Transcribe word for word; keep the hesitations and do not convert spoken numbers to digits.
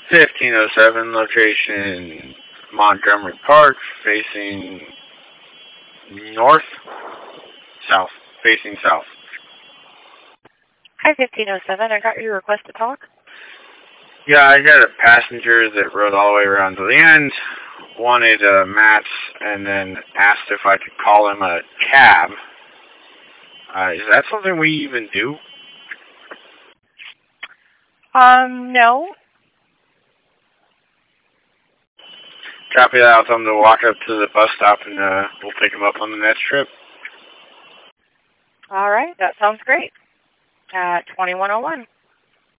fifteen oh seven, location Montgomery Park, facing north, south, facing south. Hi, fifteen oh seven. I got your request to talk. Yeah, I got a passenger that rode all the way around to the end, wanted uh, mats, and then asked if I could call him a cab. Uh, is that something we even do? Um, no. Copy that. I'll tell him to walk up to the bus stop, and uh, we'll pick him up on the next trip. All right, that sounds great. At twenty-one oh one.